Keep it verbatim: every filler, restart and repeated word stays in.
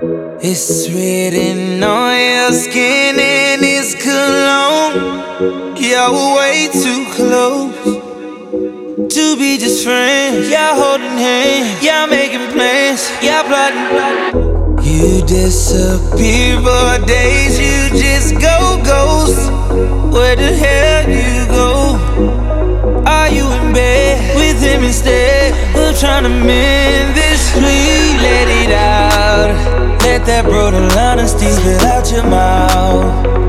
It's written on your skin and it's cologne. You're way too close to be just friends. Y'all holding hands, y'all making plans, y'all plotting. You disappear for days, you just go ghost. Where the hell you go? Are you in bed with him instead? We're trying to mend this, please let it out. Let that brutal honesty spill out your mouth.